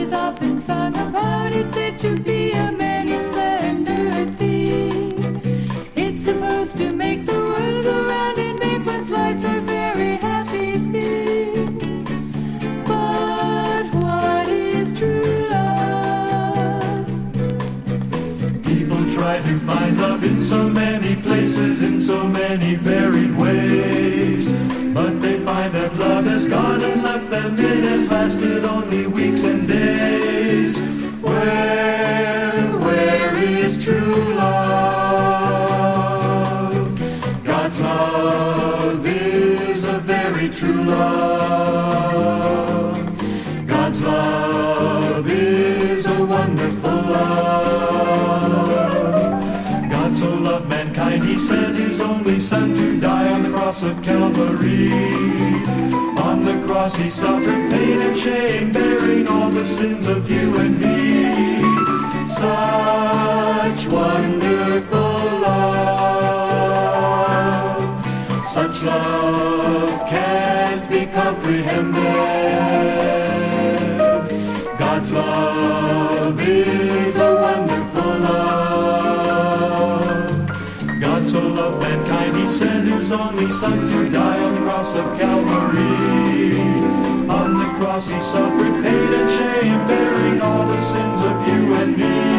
is often sung about. It's said to be a many splendor theme. It's supposed to make the world go round and make one's life a very happy thing. But what is true love? People try to find love in so many places, in so many varied ways, but they find that love has gone and left them. It has lasted only weeks and days. Where is true love? God's love is a very true love. God's love is a wonderful love. God so loved mankind, he sent his only Son to die on the cross of Calvary. On the cross he suffered pain and shame, bearing all the sins of you and me. Such wonderful love, such love can't be comprehended. God's love is a wonderful love. God so loved mankind, he sent his only Son to die on the cross of Calvary. On the cross he suffered pain and shame, bearing all the sins of you and me.